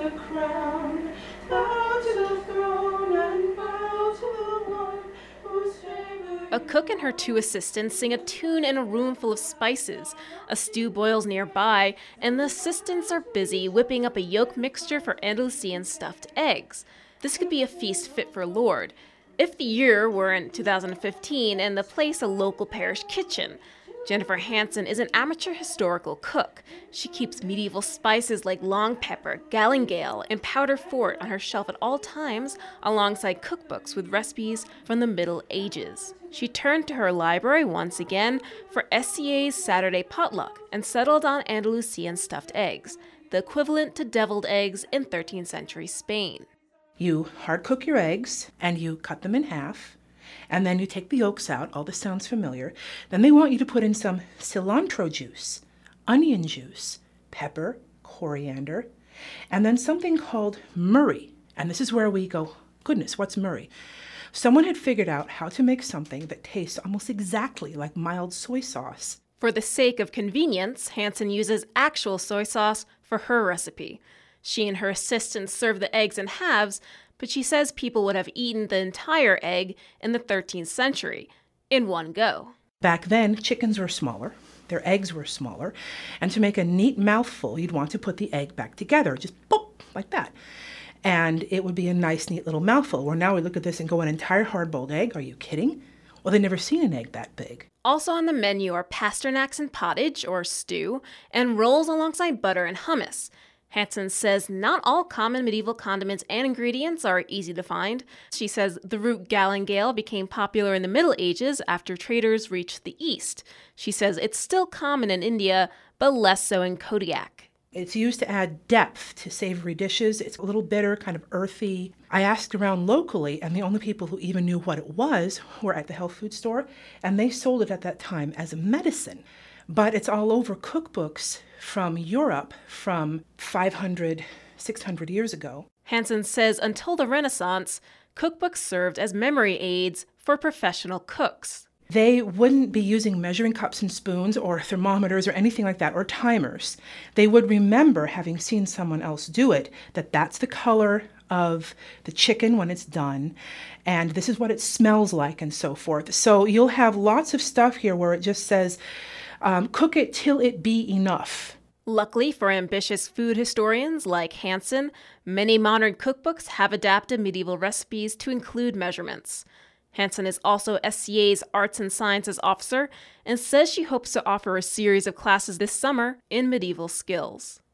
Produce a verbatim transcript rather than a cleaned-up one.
a crown. Bow to the throne and bow to the one whose favor. A cook and her two assistants sing a tune in a room full of spices. A stew boils nearby, and the assistants are busy whipping up a yolk mixture for Andalusian stuffed eggs. This could be a feast fit for Lord, if the year were in two thousand fifteen and the place a local parish kitchen. Jennifer Hansen is an amateur historical cook. She keeps medieval spices like long pepper, galangal, and powder fort on her shelf at all times, alongside cookbooks with recipes from the Middle Ages. She turned to her library once again for S C A's Saturday potluck and settled on Andalusian stuffed eggs, the equivalent to deviled eggs in thirteenth century Spain. You hard cook your eggs and you cut them in half. And then you take the yolks out. All this sounds familiar. Then they want you to put in some cilantro juice, onion juice, pepper, coriander, and then something called Murray. And this is where we go, goodness, what's Murray? Someone had figured out how to make something that tastes almost exactly like mild soy sauce. For the sake of convenience, Hansen uses actual soy sauce for her recipe. She and her assistants serve the eggs in halves, but she says people would have eaten the entire egg in the thirteenth century, in one go. Back then, chickens were smaller, their eggs were smaller, and to make a neat mouthful, you'd want to put the egg back together, just boop, like that. And it would be a nice, neat little mouthful, where now we look at this and go, an entire hard-boiled egg? Are you kidding? Well, they've never seen an egg that big. Also on the menu are pasternaks and pottage, or stew, and rolls alongside butter and hummus. Hansen says not all common medieval condiments and ingredients are easy to find. She says the root galangal became popular in the Middle Ages after traders reached the East. She says it's still common in India, but less so in Kodiak. It's used to add depth to savory dishes. It's a little bitter, kind of earthy. I asked around locally, and the only people who even knew what it was were at the health food store, and they sold it at that time as a medicine. But it's all over cookbooks from Europe from five hundred, six hundred years ago. Hansen says until the Renaissance, cookbooks served as memory aids for professional cooks. They wouldn't be using measuring cups and spoons or thermometers or anything like that, or timers. They would remember, having seen someone else do it, that that's the color of the chicken when it's done, and this is what it smells like, and so forth. So you'll have lots of stuff here where it just says, Um, cook it till it be enough. Luckily for ambitious food historians like Hansen, many modern cookbooks have adapted medieval recipes to include measurements. Hansen is also S C A's Arts and Sciences Officer and says she hopes to offer a series of classes this summer in medieval skills.